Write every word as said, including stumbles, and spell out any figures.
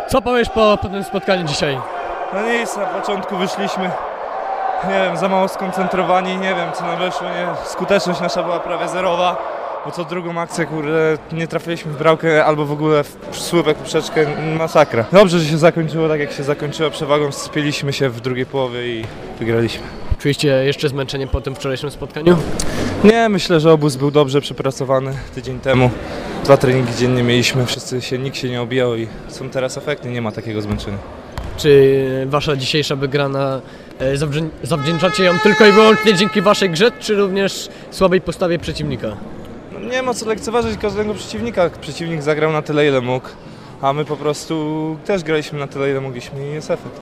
Co powiesz po, po tym spotkaniu dzisiaj? No nic, na początku wyszliśmy, nie wiem, za mało skoncentrowani, nie wiem co nam wyszło, nie, skuteczność nasza była prawie zerowa, bo co drugą akcję, kurde, nie trafiliśmy w bramkę albo w ogóle w słupek, poprzeczkę, masakra. Dobrze, że się zakończyło tak jak się zakończyło, przewagą spieliśmy się w drugiej połowie i wygraliśmy. Czuliście jeszcze zmęczenie po tym wczorajszym spotkaniu? Nie, myślę, że obóz był dobrze przepracowany tydzień temu. Dwa treningi dziennie mieliśmy, wszyscy się, nikt się nie obijał i są teraz efekty, nie ma takiego zmęczenia. Czy wasza dzisiejsza wygrana e, zawdzię- zawdzięczacie ją tylko i wyłącznie dzięki waszej grze, czy również słabej postawie przeciwnika? No, nie ma co lekceważyć każdego przeciwnika. Przeciwnik zagrał na tyle, ile mógł, a my po prostu też graliśmy na tyle, ile mogliśmy i jest efekt.